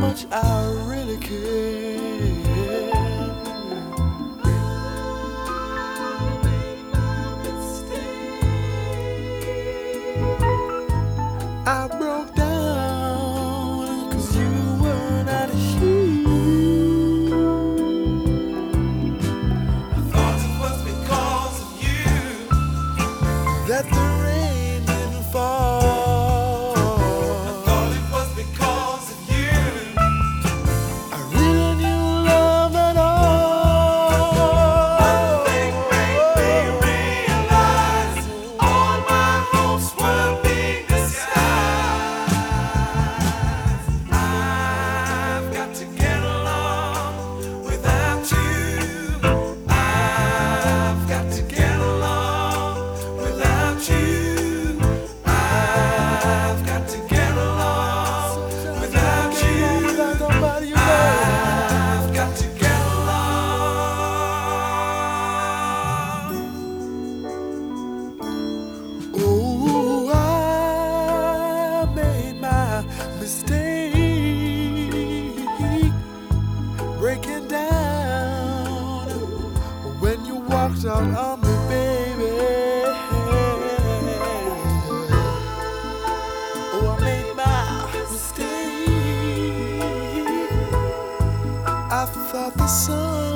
much I really care. I broke down 'cause you were not here. I thought it was because of you that the rain didn't fall. I thought it was because of you I really knew love at all. One thing made me realize all my hopes were being disguised. I've got to get along without you. I've got to get along without you. I've got to get along without you. I've got to get along. Oh, I made my mistake, breaking down when you walked out on me, baby. Oh, I made my mistake. I thought the sun